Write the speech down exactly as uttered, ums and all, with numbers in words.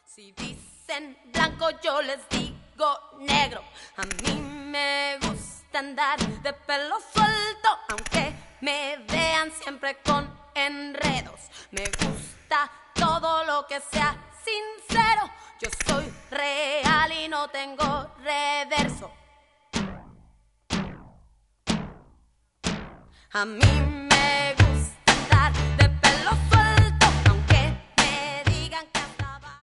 Si dicen blanco yo les digo negro. A mí me gusta andar de pelo suelto, aunque me vean siempre con enredos. Me gusta todo lo que sea sincero. Yo soy real y no tengo reverso. A mí me